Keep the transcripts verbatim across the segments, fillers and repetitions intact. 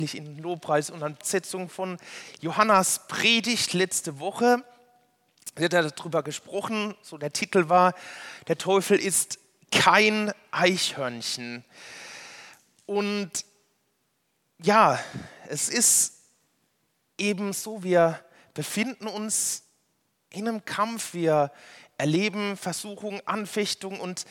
in Lobpreis und Anbetung von Johannas Predigt letzte Woche. Sie hat darüber gesprochen, so der Titel war, der Teufel ist kein Eichhörnchen. Und ja, es ist eben so, wir befinden uns in einem Kampf, wir erleben Versuchung, Anfechtung und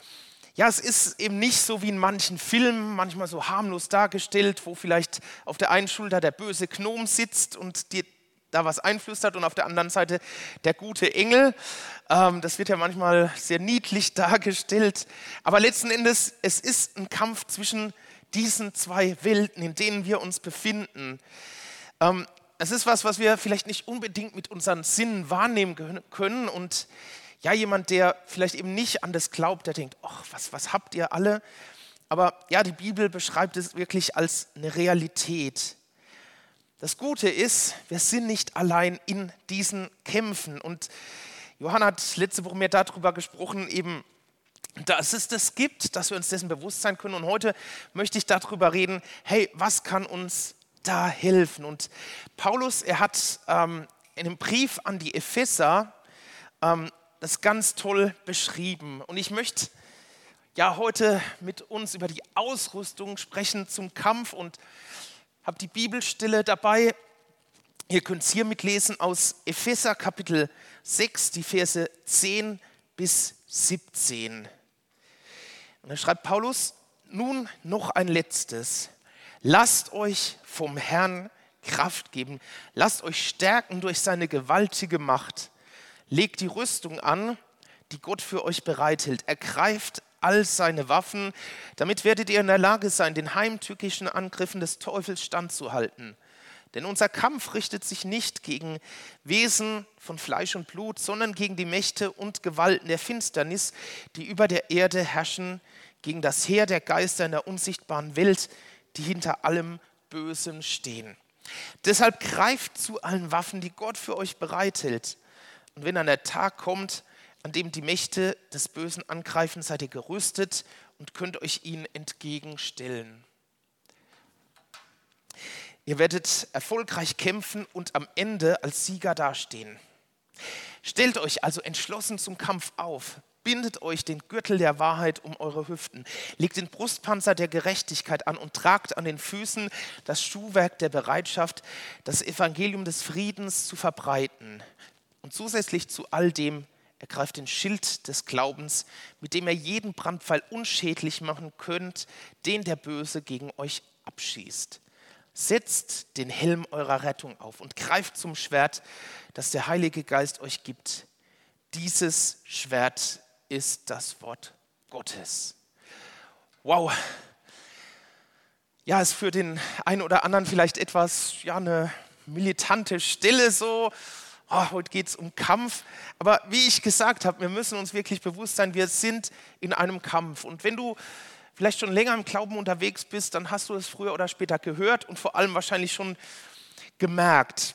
ja, es ist eben nicht so wie in manchen Filmen, manchmal so harmlos dargestellt, wo vielleicht auf der einen Schulter der böse Gnom sitzt und dir da was einflüstert und auf der anderen Seite der gute Engel. Ähm, das wird ja manchmal sehr niedlich dargestellt. Aber letzten Endes, es ist ein Kampf zwischen diesen zwei Welten, in denen wir uns befinden. Ähm, es ist was, was wir vielleicht nicht unbedingt mit unseren Sinnen wahrnehmen können und ja, jemand, der vielleicht eben nicht an das glaubt, der denkt, ach, was, was habt ihr alle? Aber ja, die Bibel beschreibt es wirklich als eine Realität. Das Gute ist, wir sind nicht allein in diesen Kämpfen. Und Johanna hat letzte Woche mehr darüber gesprochen, eben, dass es das gibt, dass wir uns dessen bewusst sein können. Und heute möchte ich darüber reden, hey, was kann uns da helfen? Und Paulus, er hat ähm, in einem Brief an die Epheser ähm, das ganz toll beschrieben. Und ich möchte ja heute mit uns über die Ausrüstung sprechen zum Kampf und habe die Bibelstelle dabei. Ihr könnt es hier mitlesen aus Epheser Kapitel sechs, die Verse zehn bis siebzehn. Und da schreibt Paulus, nun noch ein letztes. Lasst euch vom Herrn Kraft geben. Lasst euch stärken durch seine gewaltige Macht. Legt die Rüstung an, die Gott für euch bereithält. Ergreift all seine Waffen, damit werdet ihr in der Lage sein, den heimtückischen Angriffen des Teufels standzuhalten. Denn unser Kampf richtet sich nicht gegen Wesen von Fleisch und Blut, sondern gegen die Mächte und Gewalten der Finsternis, die über der Erde herrschen, gegen das Heer der Geister in der unsichtbaren Welt, die hinter allem Bösen stehen. Deshalb greift zu allen Waffen, die Gott für euch bereithält. Und wenn dann der Tag kommt, an dem die Mächte des Bösen angreifen, seid ihr gerüstet und könnt euch ihnen entgegenstellen. Ihr werdet erfolgreich kämpfen und am Ende als Sieger dastehen. Stellt euch also entschlossen zum Kampf auf. Bindet euch den Gürtel der Wahrheit um eure Hüften. Legt den Brustpanzer der Gerechtigkeit an und tragt an den Füßen das Schuhwerk der Bereitschaft, das Evangelium des Friedens zu verbreiten. Und zusätzlich zu all dem ergreift den Schild des Glaubens, mit dem ihr jeden Brandpfeil unschädlich machen könnt, den der Böse gegen euch abschießt. Setzt den Helm eurer Rettung auf und greift zum Schwert, das der Heilige Geist euch gibt. Dieses Schwert ist das Wort Gottes. Wow. Ja, ist für den einen oder anderen vielleicht etwas, ja, eine militante Stille so. Oh, heute geht es um Kampf, aber wie ich gesagt habe, wir müssen uns wirklich bewusst sein, wir sind in einem Kampf. Und wenn du vielleicht schon länger im Glauben unterwegs bist, dann hast du es früher oder später gehört und vor allem wahrscheinlich schon gemerkt.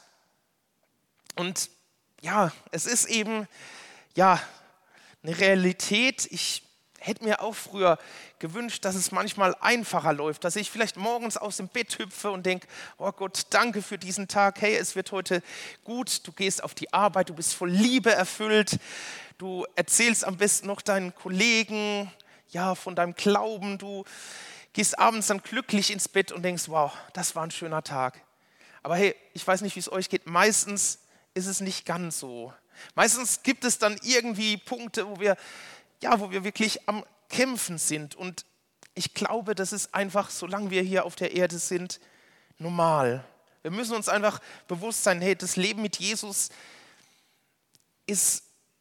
Und ja, es ist eben ja eine Realität. Ich hätte mir auch früher gewünscht, dass es manchmal einfacher läuft, dass ich vielleicht morgens aus dem Bett hüpfe und denke, oh Gott, danke für diesen Tag, hey, es wird heute gut, du gehst auf die Arbeit, du bist voll Liebe erfüllt, du erzählst am besten noch deinen Kollegen, ja, von deinem Glauben, du gehst abends dann glücklich ins Bett und denkst, wow, das war ein schöner Tag. Aber hey, ich weiß nicht, wie es euch geht, meistens ist es nicht ganz so. Meistens gibt es dann irgendwie Punkte, wo wir Ja, wo wir wirklich am Kämpfen sind. Und ich glaube, das ist einfach, solange wir hier auf der Erde sind, normal. Wir müssen uns einfach bewusst sein, hey, das Leben mit Jesus ist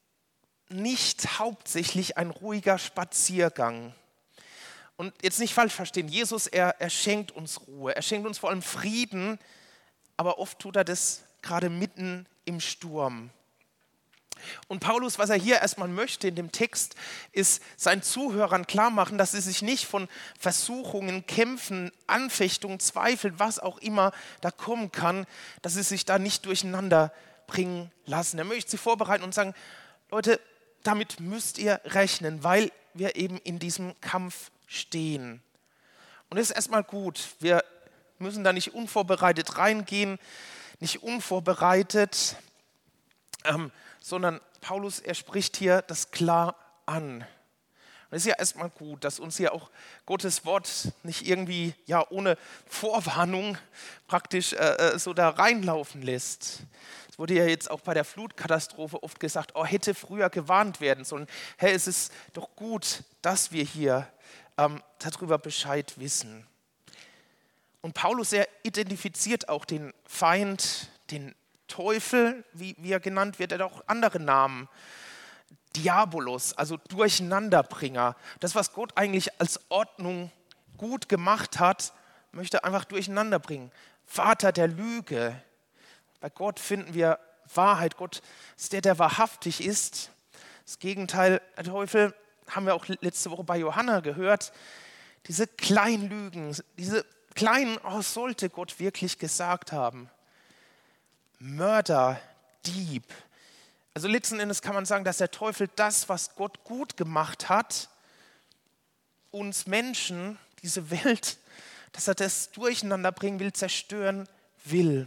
nicht hauptsächlich ein ruhiger Spaziergang. Und jetzt nicht falsch verstehen, Jesus, er, er schenkt uns Ruhe, er schenkt uns vor allem Frieden, aber oft tut er das gerade mitten im Sturm. Und Paulus, was er hier erstmal möchte in dem Text, ist seinen Zuhörern klar machen, dass sie sich nicht von Versuchungen, Kämpfen, Anfechtungen, Zweifeln, was auch immer da kommen kann, dass sie sich da nicht durcheinander bringen lassen. Er möchte sie vorbereiten und sagen, Leute, damit müsst ihr rechnen, weil wir eben in diesem Kampf stehen. Und das ist erstmal gut. Wir müssen da nicht unvorbereitet reingehen, nicht unvorbereitet, ähm, sondern Paulus, er spricht hier das klar an. Und es ist ja erstmal gut, dass uns hier auch Gottes Wort nicht irgendwie ja ohne Vorwarnung praktisch äh, so da reinlaufen lässt. Es wurde ja jetzt auch bei der Flutkatastrophe oft gesagt, oh, hätte früher gewarnt werden sollen. Hey, es ist doch gut, dass wir hier ähm, darüber Bescheid wissen. Und Paulus, er identifiziert auch den Feind, den Teufel, wie, wie er genannt wird, er hat auch andere Namen. Diabolos, also Durcheinanderbringer. Das, was Gott eigentlich als Ordnung gut gemacht hat, möchte er einfach durcheinander bringen. Vater der Lüge. Bei Gott finden wir Wahrheit. Gott ist der, der wahrhaftig ist. Das Gegenteil, der Teufel, haben wir auch letzte Woche bei Johanna gehört. Diese kleinen Lügen, diese kleinen, oh, sollte Gott wirklich gesagt haben. Mörder, Dieb. Also letzten Endes kann man sagen, dass der Teufel das, was Gott gut gemacht hat, uns Menschen, diese Welt, dass er das durcheinander bringen will, zerstören will.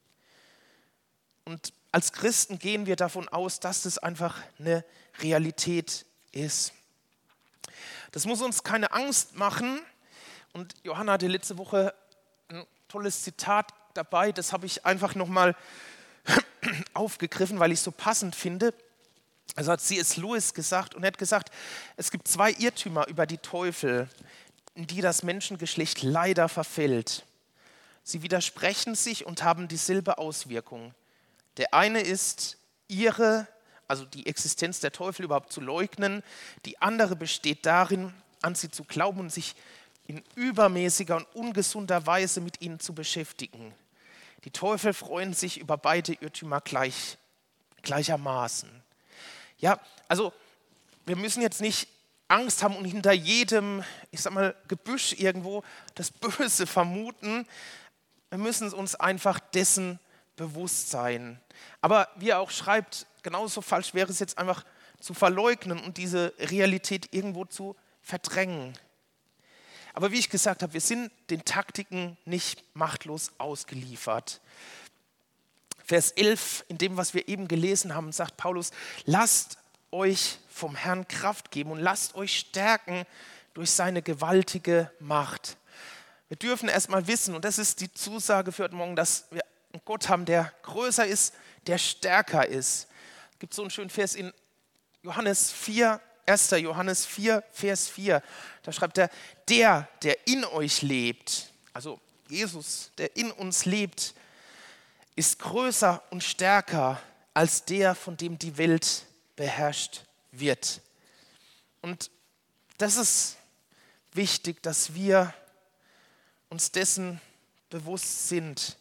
Und als Christen gehen wir davon aus, dass das einfach eine Realität ist. Das muss uns keine Angst machen. Und Johanna hatte letzte Woche ein tolles Zitat dabei, das habe ich einfach nochmal aufgegriffen, weil ich es so passend finde. Also hat C S Lewis gesagt und er hat gesagt, es gibt zwei Irrtümer über die Teufel, in die das Menschengeschlecht leider verfällt. Sie widersprechen sich und haben dieselbe Auswirkung. Der eine ist, ihre, also die Existenz der Teufel überhaupt zu leugnen. Die andere besteht darin, an sie zu glauben und sich in übermäßiger und ungesunder Weise mit ihnen zu beschäftigen. Die Teufel freuen sich über beide Irrtümer gleich, gleichermaßen. Ja, also wir müssen jetzt nicht Angst haben und hinter jedem, ich sag mal, Gebüsch irgendwo das Böse vermuten. Wir müssen uns einfach dessen bewusst sein. Aber wie er auch schreibt, genauso falsch wäre es jetzt einfach zu verleugnen und diese Realität irgendwo zu verdrängen. Aber wie ich gesagt habe, wir sind den Taktiken nicht machtlos ausgeliefert. Vers elf, in dem, was wir eben gelesen haben, sagt Paulus, lasst euch vom Herrn Kraft geben und lasst euch stärken durch seine gewaltige Macht. Wir dürfen erstmal wissen, und das ist die Zusage für heute Morgen, dass wir einen Gott haben, der größer ist, der stärker ist. Es gibt so einen schönen Vers in Johannes vier, erster Johannes vier, Vers vier. Da schreibt er, der, der in euch lebt, also Jesus, der in uns lebt, ist größer und stärker als der, von dem die Welt beherrscht wird. Und das ist wichtig, dass wir uns dessen bewusst sind.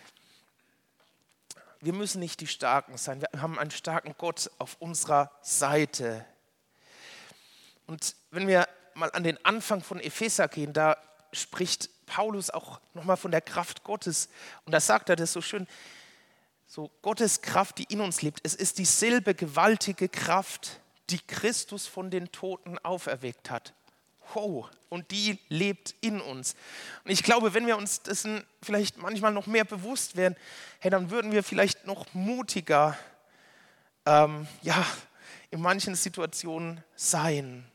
Wir müssen nicht die Starken sein. Wir haben einen starken Gott auf unserer Seite. Und wenn wir mal an den Anfang von Epheser gehen, da spricht Paulus auch nochmal von der Kraft Gottes. Und da sagt er das so schön, so Gottes Kraft, die in uns lebt. Es ist dieselbe gewaltige Kraft, die Christus von den Toten auferweckt hat. Wow, und die lebt in uns. Und ich glaube, wenn wir uns dessen vielleicht manchmal noch mehr bewusst wären, hey, dann würden wir vielleicht noch mutiger ähm, ja, in manchen Situationen sein.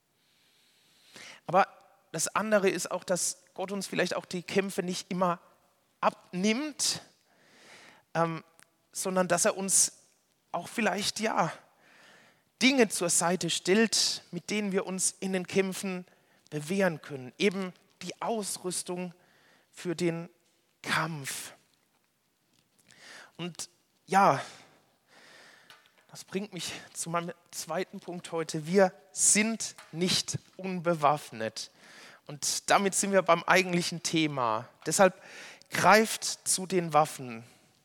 Aber das andere ist auch, dass Gott uns vielleicht auch die Kämpfe nicht immer abnimmt, ähm, sondern dass er uns auch vielleicht, ja, Dinge zur Seite stellt, mit denen wir uns in den Kämpfen bewähren können. Eben die Ausrüstung für den Kampf. Und ja, das bringt mich zu meinem zweiten Punkt heute. Wir sind nicht unbewaffnet. Und damit sind wir beim eigentlichen Thema. Deshalb greift zu den Waffen.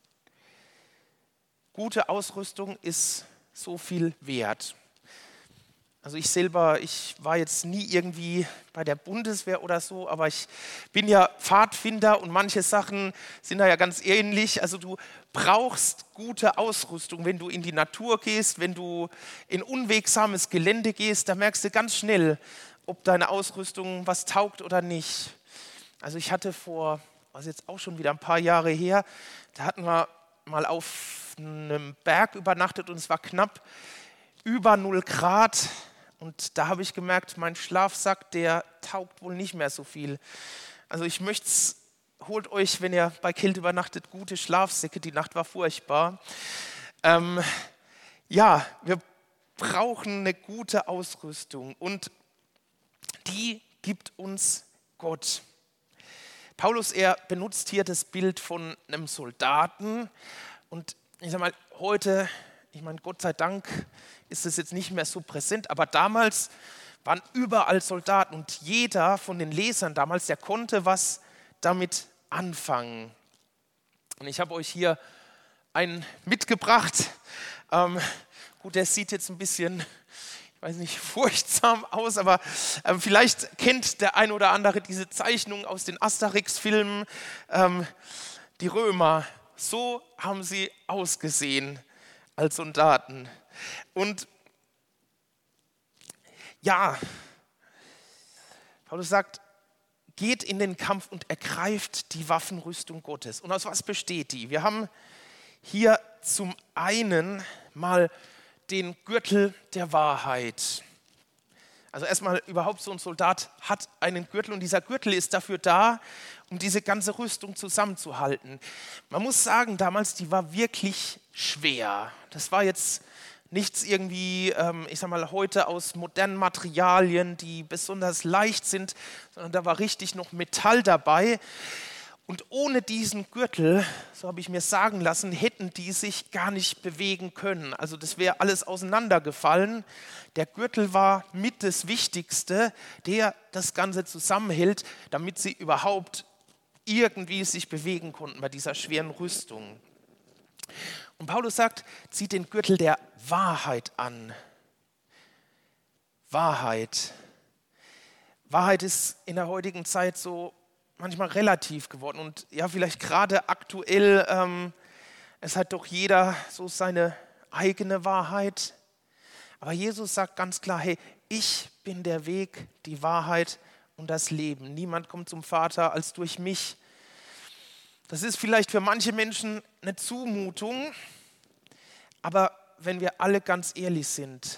Gute Ausrüstung ist so viel wert. Also ich selber, ich war jetzt nie irgendwie bei der Bundeswehr oder so, aber ich bin ja Pfadfinder und manche Sachen sind da ja ganz ähnlich. Also du brauchst gute Ausrüstung, wenn du in die Natur gehst, wenn du in unwegsames Gelände gehst, da merkst du ganz schnell, ob deine Ausrüstung was taugt oder nicht. Also ich hatte vor was jetzt auch schon wieder ein paar Jahre her, da hatten wir mal auf einem Berg übernachtet und es war knapp über null Grad. Und da habe ich gemerkt, mein Schlafsack, der taugt wohl nicht mehr so viel. Also ich möchte es, holt euch, wenn ihr bei Kälte übernachtet, gute Schlafsäcke. Die Nacht war furchtbar. Ähm, ja, wir brauchen eine gute Ausrüstung und die gibt uns Gott. Paulus, er benutzt hier das Bild von einem Soldaten und ich sage mal, heute, ich meine, Gott sei Dank ist es jetzt nicht mehr so präsent, aber damals waren überall Soldaten und jeder von den Lesern damals, der konnte was damit anfangen. Und ich habe euch hier einen mitgebracht. Ähm, gut, der sieht jetzt ein bisschen, ich weiß nicht, furchtsam aus, aber ähm, vielleicht kennt der ein oder andere diese Zeichnung aus den Asterix-Filmen. Ähm, die Römer, so haben sie ausgesehen als Soldaten. Und ja, Paulus sagt, geht in den Kampf und ergreift die Waffenrüstung Gottes. Und aus was besteht die? Wir haben hier zum einen mal den Gürtel der Wahrheit. Also erstmal überhaupt so ein Soldat hat einen Gürtel und dieser Gürtel ist dafür da, um diese ganze Rüstung zusammenzuhalten. Man muss sagen, damals, die war wirklich schwer. Das war jetzt nichts irgendwie, ähm, ich sag mal, heute aus modernen Materialien, die besonders leicht sind, sondern da war richtig noch Metall dabei. Und ohne diesen Gürtel, so habe ich mir sagen lassen, hätten die sich gar nicht bewegen können. Also das wäre alles auseinandergefallen. Der Gürtel war mit das Wichtigste, der das Ganze zusammenhält, damit sie überhaupt irgendwie sich bewegen konnten bei dieser schweren Rüstung. Und Paulus sagt, zieht den Gürtel der Wahrheit an. Wahrheit. Wahrheit ist in der heutigen Zeit so manchmal relativ geworden und ja, vielleicht gerade aktuell, ähm, es hat doch jeder so seine eigene Wahrheit. Aber Jesus sagt ganz klar, hey, ich bin der Weg, die Wahrheit und das Leben. Niemand kommt zum Vater als durch mich. Das ist vielleicht für manche Menschen eine Zumutung, aber wenn wir alle ganz ehrlich sind,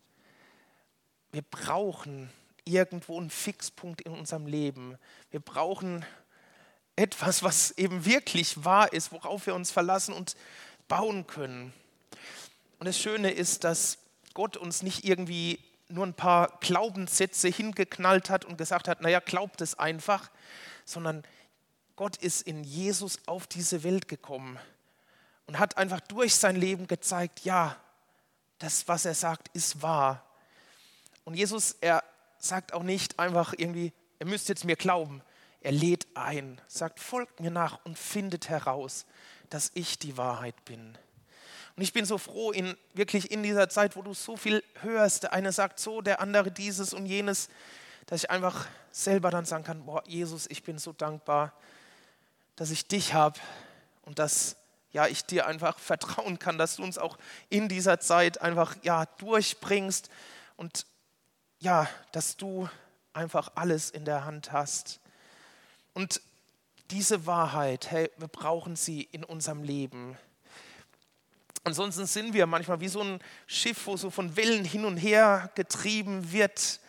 wir brauchen irgendwo einen Fixpunkt in unserem Leben. Wir brauchen etwas, was eben wirklich wahr ist, worauf wir uns verlassen und bauen können. Und das Schöne ist, dass Gott uns nicht irgendwie nur ein paar Glaubenssätze hingeknallt hat und gesagt hat, naja, glaubt es einfach, sondern Gott ist in Jesus auf diese Welt gekommen und hat einfach durch sein Leben gezeigt, ja, das, was er sagt, ist wahr. Und Jesus, er sagt auch nicht einfach irgendwie, ihr müsst jetzt mir glauben. Er lädt ein, sagt, folgt mir nach und findet heraus, dass ich die Wahrheit bin. Und ich bin so froh, in, wirklich in dieser Zeit, wo du so viel hörst, der eine sagt so, der andere dieses und jenes, dass ich einfach selber dann sagen kann, boah, Jesus, ich bin so dankbar, dass ich dich habe und dass ja, ich dir einfach vertrauen kann, dass du uns auch in dieser Zeit einfach ja, durchbringst und ja, dass du einfach alles in der Hand hast. Und diese Wahrheit, hey, wir brauchen sie in unserem Leben. Ansonsten sind wir manchmal wie so ein Schiff, wo so von Wellen hin und her getrieben wird.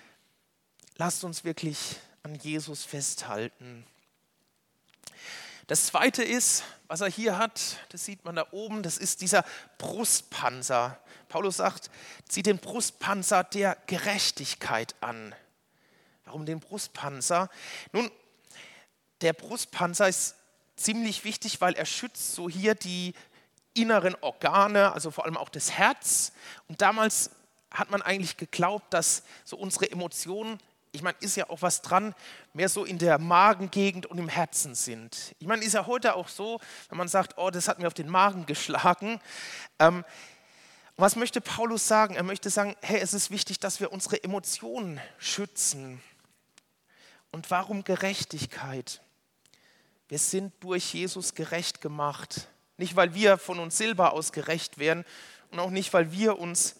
Lasst uns wirklich an Jesus festhalten. Das Zweite ist, was er hier hat, das sieht man da oben, das ist dieser Brustpanzer. Paulus sagt, zieh den Brustpanzer der Gerechtigkeit an. Warum den Brustpanzer? Nun, der Brustpanzer ist ziemlich wichtig, weil er schützt so hier die inneren Organe, also vor allem auch das Herz. Und damals hat man eigentlich geglaubt, dass so unsere Emotionen, ich meine, ist ja auch was dran, mehr so in der Magengegend und im Herzen sind. Ich meine, ist ja heute auch so, wenn man sagt, oh, das hat mir auf den Magen geschlagen. Ähm, was möchte Paulus sagen? Er möchte sagen, hey, es ist wichtig, dass wir unsere Emotionen schützen. Und warum Gerechtigkeit? Wir sind durch Jesus gerecht gemacht. Nicht, weil wir von uns selber aus gerecht wären und auch nicht, weil wir uns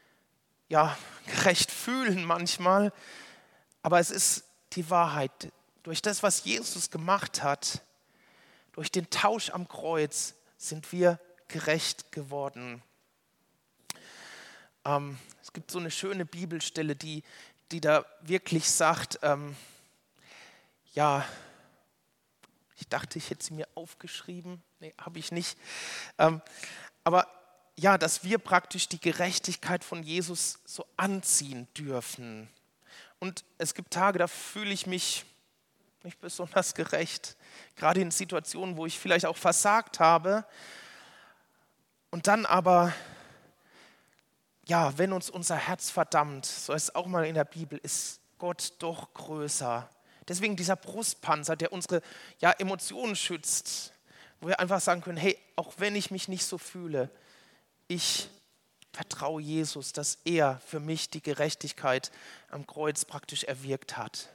ja, gerecht fühlen manchmal, aber es ist die Wahrheit. Durch das, was Jesus gemacht hat, durch den Tausch am Kreuz, sind wir gerecht geworden. Ähm, es gibt so eine schöne Bibelstelle, die, die da wirklich sagt, ähm, ja, ich dachte, ich hätte sie mir aufgeschrieben, nee, habe ich nicht, ähm, aber ja, dass wir praktisch die Gerechtigkeit von Jesus so anziehen dürfen. Und es gibt Tage, da fühle ich mich nicht besonders gerecht, gerade in Situationen, wo ich vielleicht auch versagt habe. Und dann aber, ja, wenn uns unser Herz verdammt, so ist es auch mal in der Bibel, ist Gott doch größer. Deswegen dieser Brustpanzer, der unsere ja, Emotionen schützt, wo wir einfach sagen können, hey, auch wenn ich mich nicht so fühle, ich vertraue Jesus, dass er für mich die Gerechtigkeit am Kreuz praktisch erwirkt hat.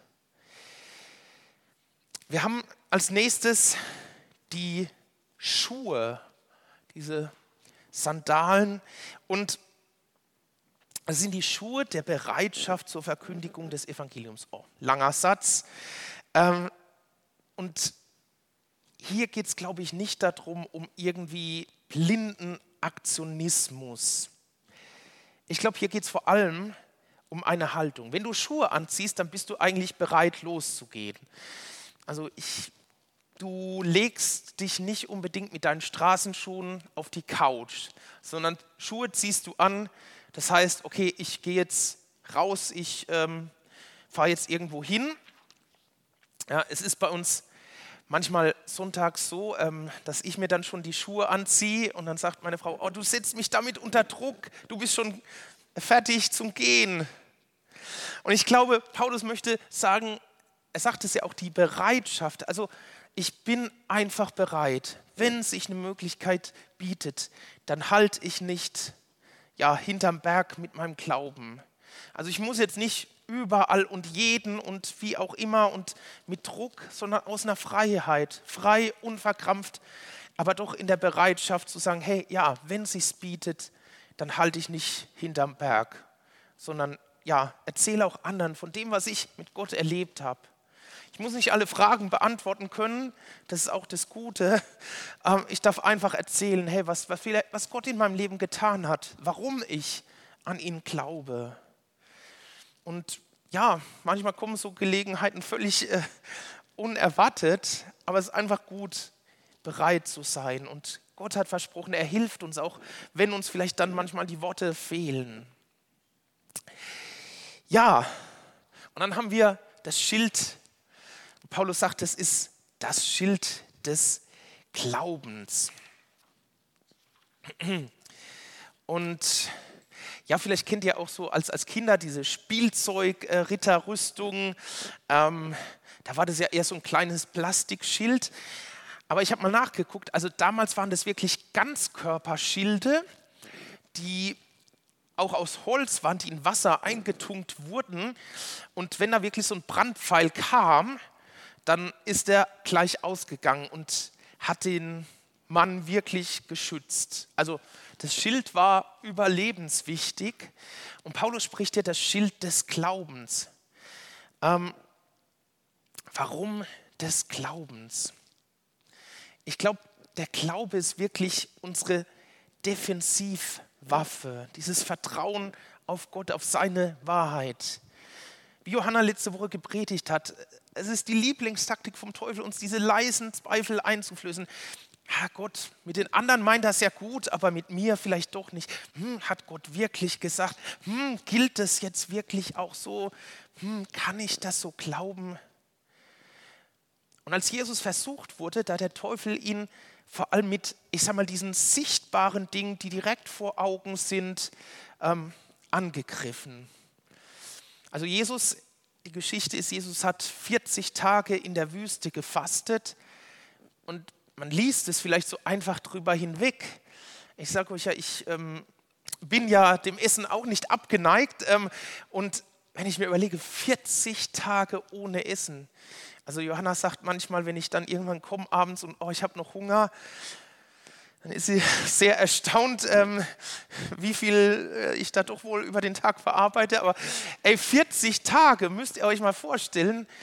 Wir haben als nächstes die Schuhe, diese Sandalen, und das sind die Schuhe der Bereitschaft zur Verkündigung des Evangeliums. Oh, langer Satz. Ähm, und hier geht es, glaube ich, nicht darum, um irgendwie blinden Aktionismus. Ich glaube, hier geht es vor allem um eine Haltung. Wenn du Schuhe anziehst, dann bist du eigentlich bereit, loszugehen. Also ich, du legst dich nicht unbedingt mit deinen Straßenschuhen auf die Couch, sondern Schuhe ziehst du an. Das heißt, okay, ich gehe jetzt raus, ich ähm, fahre jetzt irgendwo hin. Ja, es ist bei uns manchmal sonntags so, ähm, dass ich mir dann schon die Schuhe anziehe und dann sagt meine Frau, oh, du setzt mich damit unter Druck, du bist schon fertig zum Gehen. Und ich glaube, Paulus möchte sagen, er sagt es ja auch, die Bereitschaft, also ich bin einfach bereit, wenn sich eine Möglichkeit bietet, dann halte ich nicht ja, hinterm Berg mit meinem Glauben. Also ich muss jetzt nicht überall und jeden und wie auch immer und mit Druck, sondern aus einer Freiheit, frei, unverkrampft, aber doch in der Bereitschaft zu sagen, hey, ja, wenn es sich bietet, dann halte ich nicht hinterm Berg, sondern ja, erzähle auch anderen von dem, was ich mit Gott erlebt habe. Ich muss nicht alle Fragen beantworten können, das ist auch das Gute. Ich darf einfach erzählen, hey, was, was Gott in meinem Leben getan hat, warum ich an ihn glaube. Und ja, manchmal kommen so Gelegenheiten völlig äh, unerwartet, aber es ist einfach gut, bereit zu sein. Und Gott hat versprochen, er hilft uns auch, wenn uns vielleicht dann manchmal die Worte fehlen. Ja, und dann haben wir das Schild. Paulus sagt, es ist das Schild des Glaubens. Und ja, vielleicht kennt ihr auch so als, als Kinder diese Spielzeug-Ritterrüstung. Ähm, da war das ja eher so ein kleines Plastikschild. Aber ich habe mal nachgeguckt, also damals waren das wirklich Ganzkörperschilde, die auch aus Holz waren, die in Wasser eingetunkt wurden. Und wenn da wirklich so ein Brandpfeil kam, dann ist er gleich ausgegangen und hat den Mann wirklich geschützt. Also das Schild war überlebenswichtig und Paulus spricht hier das Schild des Glaubens. Ähm, warum des Glaubens? Ich glaube, der Glaube ist wirklich unsere Defensivwaffe, dieses Vertrauen auf Gott, auf seine Wahrheit. Wie Johanna letzte Woche gepredigt hat, es ist die Lieblingstaktik vom Teufel, uns diese leisen Zweifel einzuflößen. Ja, Gott, mit den anderen meint das ja gut, aber mit mir vielleicht doch nicht. Hm, hat Gott wirklich gesagt? Hm, gilt das jetzt wirklich auch so? Hm, kann ich das so glauben? Und als Jesus versucht wurde, da hat der Teufel ihn vor allem mit, ich sag mal, diesen sichtbaren Dingen, die direkt vor Augen sind, ähm, angegriffen. Also Jesus, die Geschichte ist, Jesus hat vierzig Tage in der Wüste gefastet und man liest es vielleicht so einfach drüber hinweg. Ich sage euch ja, ich ähm, bin ja dem Essen auch nicht abgeneigt ähm, und wenn ich mir überlege, vierzig Tage ohne Essen. Also Johanna sagt manchmal, wenn ich dann irgendwann komme abends und oh, ich habe noch Hunger, dann ist sie sehr erstaunt, ähm, wie viel äh, ich da doch wohl über den Tag verarbeite. Aber ey, vierzig Tage müsst ihr euch mal vorstellen,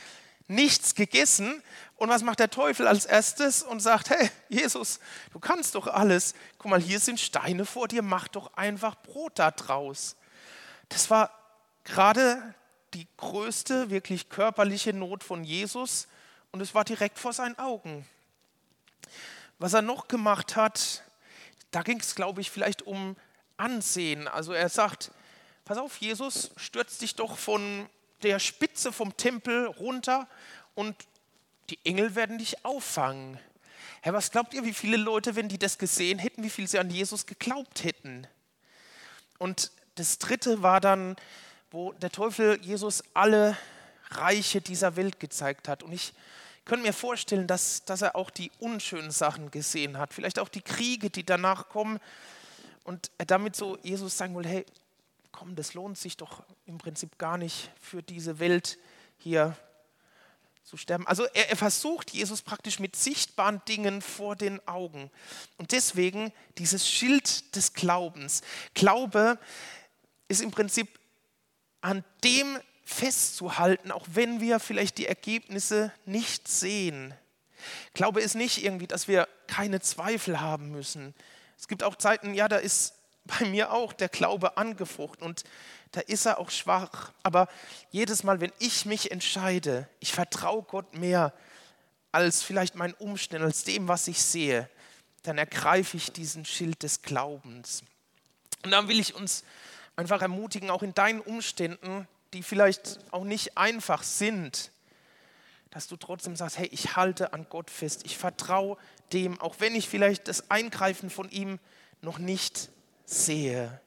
nichts gegessen. Und was macht der Teufel als erstes? Und sagt, hey, Jesus, du kannst doch alles. Guck mal, hier sind Steine vor dir, mach doch einfach Brot da draus. Das war gerade die größte, wirklich körperliche Not von Jesus. Und es war direkt vor seinen Augen. Was er noch gemacht hat, da ging es, glaube ich, vielleicht um Ansehen. Also er sagt, pass auf, Jesus, stürz dich doch von der Spitze vom Tempel runter und die Engel werden dich auffangen. Herr, was glaubt ihr, wie viele Leute, wenn die das gesehen hätten, wie viel sie an Jesus geglaubt hätten? Und das dritte war dann, wo der Teufel Jesus alle Reiche dieser Welt gezeigt hat. Und ich könnte mir vorstellen, dass, dass er auch die unschönen Sachen gesehen hat, vielleicht auch die Kriege, die danach kommen. Und er damit so Jesus sagen will, hey, komm, das lohnt sich doch im Prinzip gar nicht für diese Welt hier zu sterben. Also er, er versucht Jesus praktisch mit sichtbaren Dingen vor den Augen. Und deswegen dieses Schild des Glaubens. Glaube ist im Prinzip an dem festzuhalten, auch wenn wir vielleicht die Ergebnisse nicht sehen. Glaube ist nicht irgendwie, dass wir keine Zweifel haben müssen. Es gibt auch Zeiten, ja, da ist bei mir auch der Glaube angefruchtet und da ist er auch schwach. Aber jedes Mal, wenn ich mich entscheide, ich vertraue Gott mehr als vielleicht meinen Umständen, als dem, was ich sehe, dann ergreife ich diesen Schild des Glaubens. Und dann will ich uns einfach ermutigen, auch in deinen Umständen, die vielleicht auch nicht einfach sind, dass du trotzdem sagst, hey, ich halte an Gott fest, ich vertraue dem, auch wenn ich vielleicht das Eingreifen von ihm noch nicht sehe.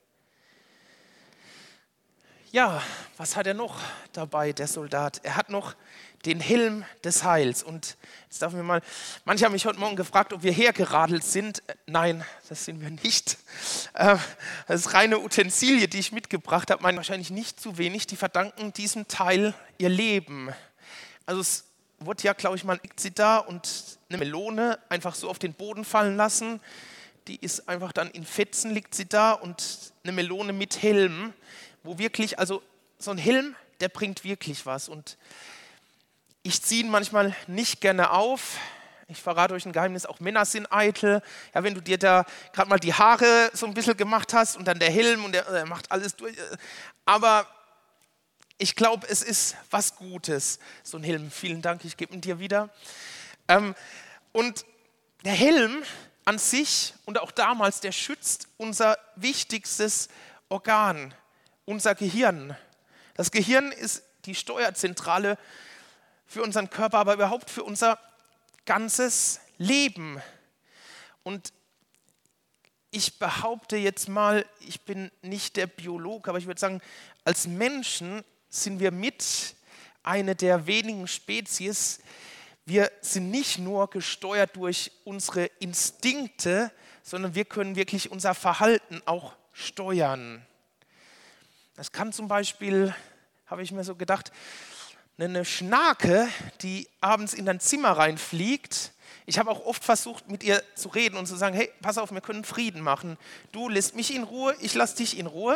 Ja, was hat er noch dabei, der Soldat? Er hat noch den Helm des Heils. Und jetzt darf ich mir mal, manche haben mich heute Morgen gefragt, ob wir hergeradelt sind. Nein, das sind wir nicht. Das ist reine Utensilie, die ich mitgebracht habe. Meinen wahrscheinlich nicht zu wenig. Die verdanken diesem Teil ihr Leben. Also es wurde ja, glaube ich, mal ein Exit da und eine Melone einfach so auf den Boden fallen lassen. Die ist einfach dann in Fetzen, liegt sie da, und eine Melone mit Helm, wo wirklich, also so ein Helm, der bringt wirklich was. Und ich ziehe ihn manchmal nicht gerne auf. Ich verrate euch ein Geheimnis, auch Männer sind eitel. Ja, wenn du dir da gerade mal die Haare so ein bisschen gemacht hast und dann der Helm und der, der macht alles durch. Aber ich glaube, es ist was Gutes, so ein Helm. Vielen Dank, ich gebe ihn dir wieder. Ähm, und der Helm an sich und auch damals, der schützt unser wichtigstes Organ, unser Gehirn. Das Gehirn ist die Steuerzentrale für unseren Körper, aber überhaupt für unser ganzes Leben. Und ich behaupte jetzt mal, ich bin nicht der Biologe, aber ich würde sagen, als Menschen sind wir mit eine der wenigen Spezies. Wir sind nicht nur gesteuert durch unsere Instinkte, sondern wir können wirklich unser Verhalten auch steuern. Das kann zum Beispiel, habe ich mir so gedacht, eine Schnake, die abends in dein Zimmer reinfliegt. Ich habe auch oft versucht, mit ihr zu reden und zu sagen, hey, pass auf, wir können Frieden machen. Du lässt mich in Ruhe, ich lasse dich in Ruhe.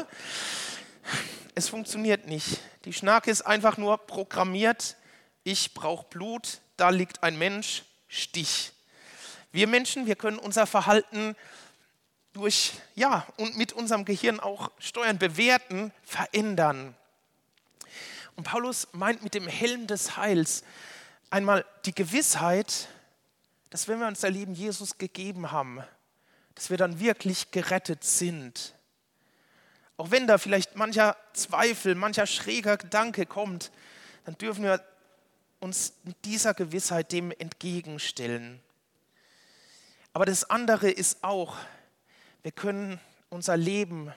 Es funktioniert nicht. Die Schnake ist einfach nur programmiert. Ich brauche Blut, da liegt ein Mensch, Stich. Wir Menschen, wir können unser Verhalten durch, ja, und mit unserem Gehirn auch steuern, bewerten, verändern. Und Paulus meint mit dem Helm des Heils einmal die Gewissheit, dass wenn wir uns der lieben Jesus gegeben haben, dass wir dann wirklich gerettet sind. Auch wenn da vielleicht mancher Zweifel, mancher schräger Gedanke kommt, dann dürfen wir uns mit dieser Gewissheit dem entgegenstellen. Aber das andere ist auch, wir können unser Leben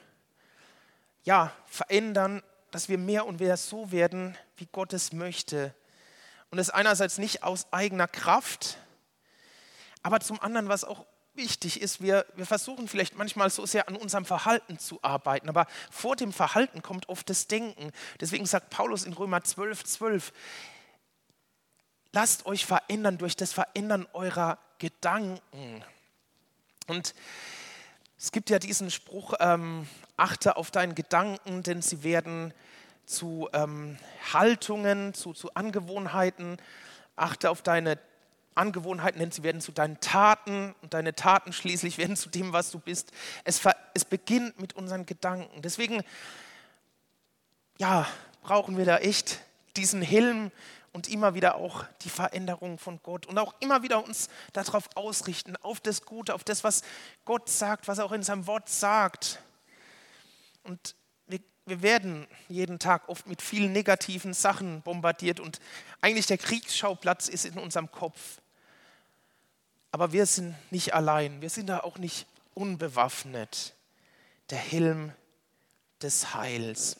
ja, verändern, dass wir mehr und mehr so werden, wie Gott es möchte. Und das einerseits nicht aus eigener Kraft, aber zum anderen, was auch wichtig ist, wir, wir versuchen vielleicht manchmal so sehr an unserem Verhalten zu arbeiten, aber vor dem Verhalten kommt oft das Denken. Deswegen sagt Paulus in Römer zwölf, zwölf, lasst euch verändern durch das Verändern eurer Gedanken. Und es gibt ja diesen Spruch, ähm, achte auf deinen Gedanken, denn sie werden zu ähm, Haltungen, zu, zu Angewohnheiten. Achte auf deine Angewohnheiten, denn sie werden zu deinen Taten und deine Taten schließlich werden zu dem, was du bist. Es, ver- es beginnt mit unseren Gedanken. Deswegen, ja, brauchen wir da echt diesen Helm und immer wieder auch die Veränderung von Gott und auch immer wieder uns darauf ausrichten, auf das Gute, auf das, was Gott sagt, was er auch in seinem Wort sagt. Und wir, wir werden jeden Tag oft mit vielen negativen Sachen bombardiert und eigentlich der Kriegsschauplatz ist in unserem Kopf. Aber wir sind nicht allein, wir sind da auch nicht unbewaffnet. Der Helm des Heils.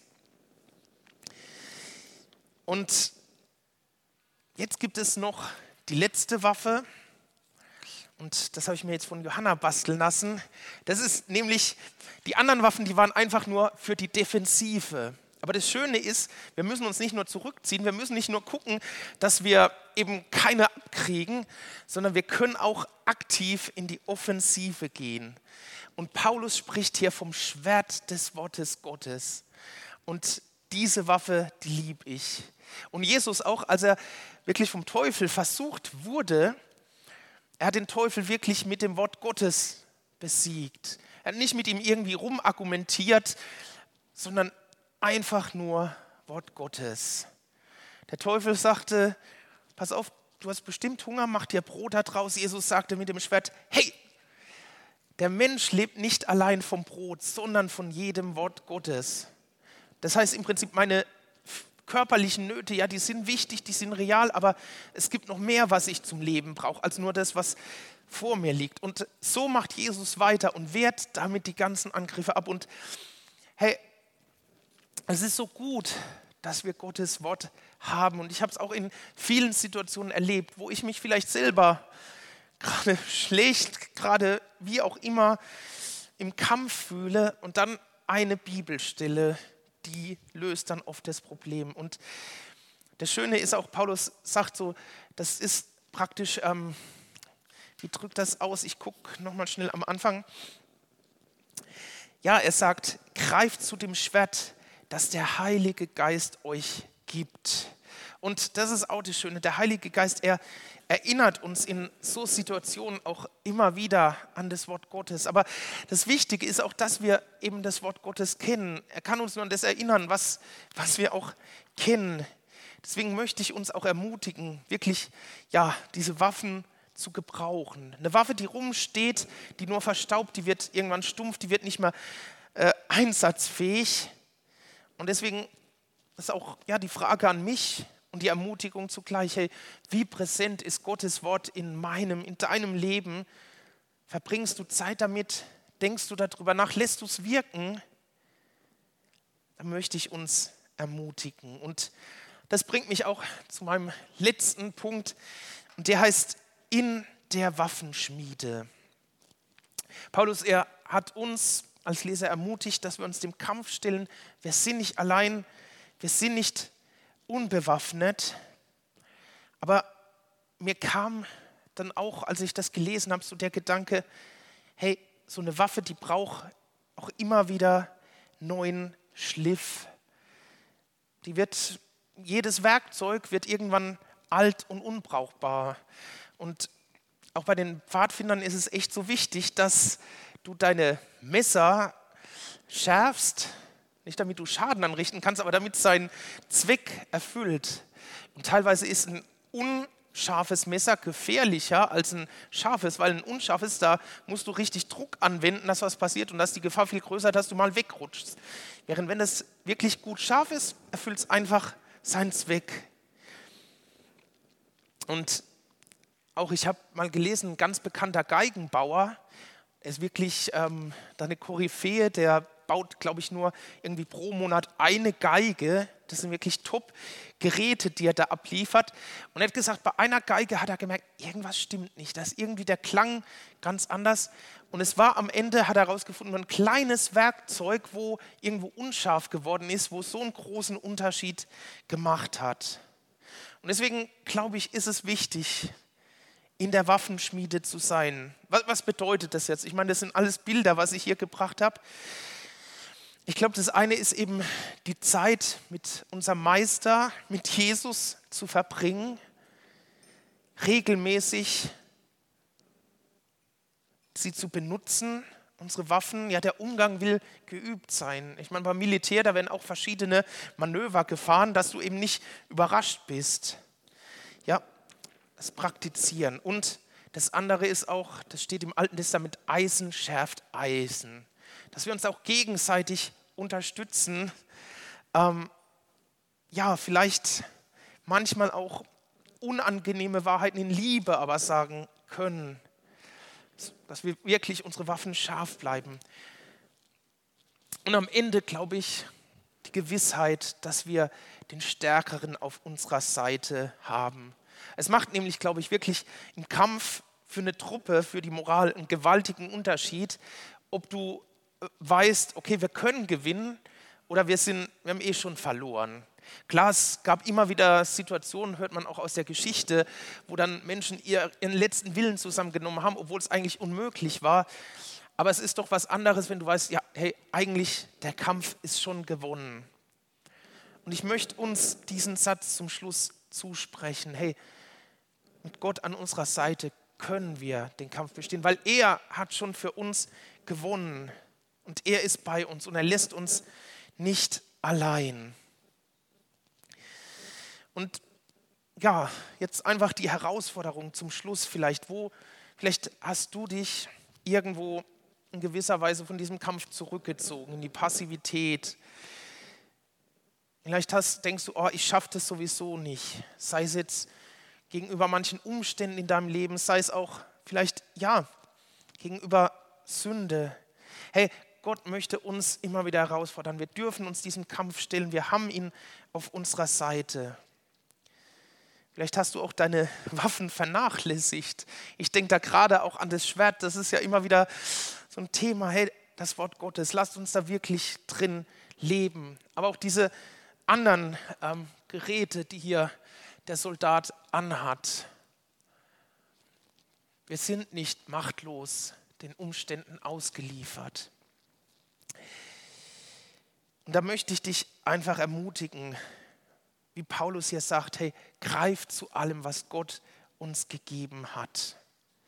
Und jetzt gibt es noch die letzte Waffe und das habe ich mir jetzt von Johanna basteln lassen. Das ist nämlich, die anderen Waffen, die waren einfach nur für die Defensive. Aber das Schöne ist, wir müssen uns nicht nur zurückziehen, wir müssen nicht nur gucken, dass wir eben keine abkriegen, sondern wir können auch aktiv in die Offensive gehen. Und Paulus spricht hier vom Schwert des Wortes Gottes. Und diese Waffe, die liebe ich. Und Jesus auch, als er wirklich vom Teufel versucht wurde, er hat den Teufel wirklich mit dem Wort Gottes besiegt. Er hat nicht mit ihm irgendwie rumargumentiert, sondern einfach nur Wort Gottes. Der Teufel sagte, pass auf, du hast bestimmt Hunger, mach dir Brot da draus. Jesus sagte mit dem Schwert, hey, der Mensch lebt nicht allein vom Brot, sondern von jedem Wort Gottes. Das heißt im Prinzip, meine körperlichen Nöte, ja, die sind wichtig, die sind real, aber es gibt noch mehr, was ich zum Leben brauche, als nur das, was vor mir liegt. Und so macht Jesus weiter und wehrt damit die ganzen Angriffe ab. Und hey, es ist so gut, dass wir Gottes Wort haben. Und ich habe es auch in vielen Situationen erlebt, wo ich mich vielleicht selber gerade schlecht, gerade wie auch immer im Kampf fühle und dann eine Bibelstelle, die löst dann oft das Problem. Und das Schöne ist auch, Paulus sagt so, das ist praktisch, ähm, wie drückt das aus? Ich gucke nochmal schnell am Anfang. Ja, er sagt, greift zu dem Schwert, das der Heilige Geist euch gibt. Und das ist auch das Schöne, der Heilige Geist, er erinnert uns in so Situationen auch immer wieder an das Wort Gottes. Aber das Wichtige ist auch, dass wir eben das Wort Gottes kennen. Er kann uns nur an das erinnern, was, was wir auch kennen. Deswegen möchte ich uns auch ermutigen, wirklich ja, diese Waffen zu gebrauchen. Eine Waffe, die rumsteht, die nur verstaubt, die wird irgendwann stumpf, die wird nicht mehr äh, einsatzfähig. Und deswegen ist auch ja, die Frage an mich, und die Ermutigung zugleich, hey, wie präsent ist Gottes Wort in meinem, in deinem Leben? Verbringst du Zeit damit? Denkst du darüber nach? Lässt du es wirken? Da möchte ich uns ermutigen. Und das bringt mich auch zu meinem letzten Punkt. Und der heißt, in der Waffenschmiede. Paulus, er hat uns als Leser ermutigt, dass wir uns dem Kampf stellen. Wir sind nicht allein, wir sind nicht unbewaffnet, aber mir kam dann auch, als ich das gelesen habe, so der Gedanke, hey, so eine Waffe, die braucht auch immer wieder neuen Schliff. Die wird, jedes Werkzeug wird irgendwann alt und unbrauchbar. Und auch bei den Pfadfindern ist es echt so wichtig, dass du deine Messer schärfst, nicht damit du Schaden anrichten kannst, aber damit es seinen Zweck erfüllt. Und teilweise ist ein unscharfes Messer gefährlicher als ein scharfes, weil ein unscharfes, da musst du richtig Druck anwenden, dass was passiert und dass die Gefahr viel größer ist, dass du mal wegrutschst. Während wenn das wirklich gut scharf ist, erfüllt es einfach seinen Zweck. Und auch ich habe mal gelesen, ein ganz bekannter Geigenbauer, er ist wirklich ähm, da eine Koryphäe, der baut, glaube ich, nur irgendwie pro Monat eine Geige. Das sind wirklich Top-Geräte, die er da abliefert. Und er hat gesagt, bei einer Geige hat er gemerkt, irgendwas stimmt nicht. Da ist irgendwie der Klang ganz anders. Und es war am Ende, hat er herausgefunden, ein kleines Werkzeug, wo irgendwo unscharf geworden ist, wo so einen großen Unterschied gemacht hat. Und deswegen, glaube ich, ist es wichtig, in der Waffenschmiede zu sein. Was, was bedeutet das jetzt? Ich meine, das sind alles Bilder, was ich hier gebracht habe. Ich glaube, das eine ist eben die Zeit mit unserem Meister, mit Jesus zu verbringen, regelmäßig sie zu benutzen, unsere Waffen. Ja, der Umgang will geübt sein. Ich meine, beim Militär, da werden auch verschiedene Manöver gefahren, dass du eben nicht überrascht bist. Ja, das Praktizieren. Und das andere ist auch, das steht im Alten Testament, Eisen schärft Eisen. Dass wir uns auch gegenseitig unterstützen, ähm, ja, vielleicht manchmal auch unangenehme Wahrheiten in Liebe aber sagen können, dass wir wirklich unsere Waffen scharf bleiben. Und am Ende, glaube ich, die Gewissheit, dass wir den Stärkeren auf unserer Seite haben. Es macht nämlich, glaube ich, wirklich im Kampf für eine Truppe, für die Moral einen gewaltigen Unterschied, ob du weißt, okay, wir können gewinnen oder wir, sind, wir haben eh schon verloren. Klar, es gab immer wieder Situationen, hört man auch aus der Geschichte, wo dann Menschen ihren letzten Willen zusammengenommen haben, obwohl es eigentlich unmöglich war. Aber es ist doch was anderes, wenn du weißt, ja, hey, eigentlich der Kampf ist schon gewonnen. Und ich möchte uns diesen Satz zum Schluss zusprechen. Hey, mit Gott an unserer Seite können wir den Kampf bestehen, weil er hat schon für uns gewonnen. Und er ist bei uns und er lässt uns nicht allein. Und ja, jetzt einfach die Herausforderung zum Schluss vielleicht. Wo, vielleicht hast du dich irgendwo in gewisser Weise von diesem Kampf zurückgezogen, in die Passivität. Vielleicht hast, denkst du, oh, ich schaffe das sowieso nicht. Sei es jetzt gegenüber manchen Umständen in deinem Leben, sei es auch vielleicht, ja, gegenüber Sünde. Hey, Gott möchte uns immer wieder herausfordern. Wir dürfen uns diesem Kampf stellen. Wir haben ihn auf unserer Seite. Vielleicht hast du auch deine Waffen vernachlässigt. Ich denke da gerade auch an das Schwert. Das ist ja immer wieder so ein Thema. Hey, das Wort Gottes, lasst uns da wirklich drin leben. Aber auch diese anderen ähm, Geräte, die hier der Soldat anhat. Wir sind nicht machtlos den Umständen ausgeliefert. Und da möchte ich dich einfach ermutigen, wie Paulus hier sagt, hey, greif zu allem, was Gott uns gegeben hat.